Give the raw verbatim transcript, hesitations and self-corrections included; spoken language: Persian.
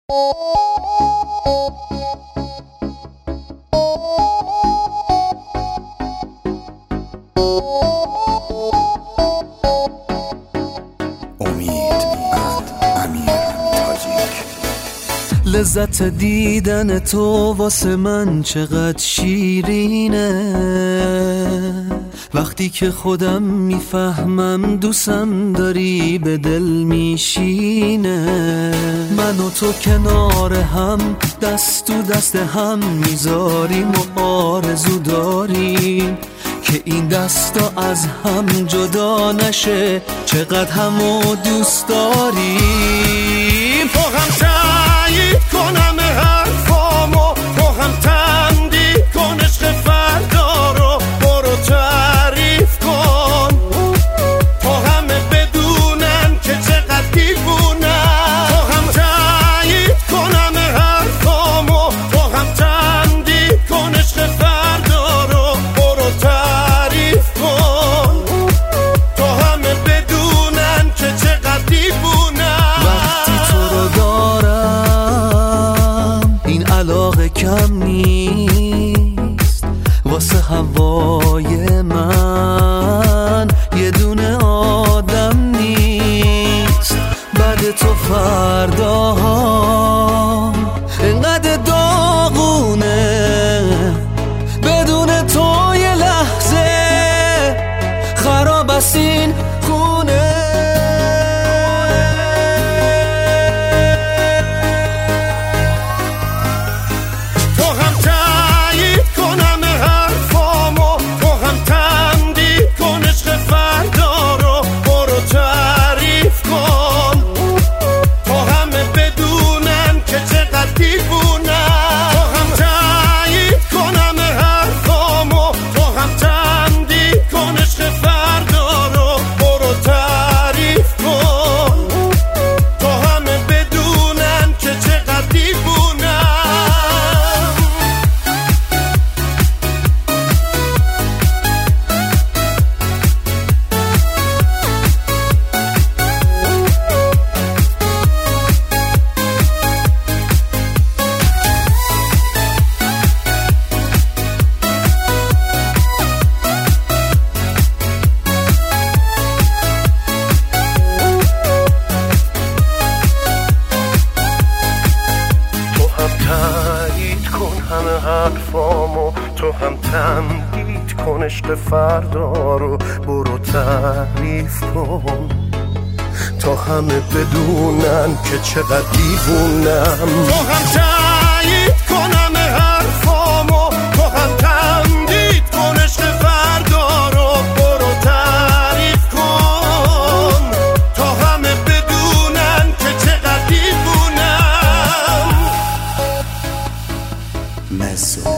لذت دیدن تو واسه من چقدر شیرینه، وقتی که خودم میفهمم دوستم داری به دل میشینه. من و تو کنار هم دست تو دست هم میذاریم و آرزو داریم که این دستا از هم جدا نشه، چقدر همو دوست داریم. تو هم تایید کنم حرفامو، تو هم تمدید کن عشق فردا رو، برو تعریف کن تا همه بدونن که چقدر دیوونم. تو هم تایید کنم حرفامو، تو هم تمدید کن عشق فردا رو، برو تعریف کن تا همه بدونن که چقدر دیوونم. وقتی تو رو دارم این علاقه کم نیست، واسه هوای من یه دونه آدم نیست. بعد تو فرداها اینقدر داغونه، بدون تو یه لحظه خراب است این خونه. همه حرفامو، تو هم تمدید کن عشق فردا رو، برو تعریف کن تا همه بدونن که چقدر دیوونم. تو هم تایید کن همه حرفامو، تو هم تمدید کن عشق فردا رو، برو تعریف کن تا همه بدونن که چقدر دیوونم. Meso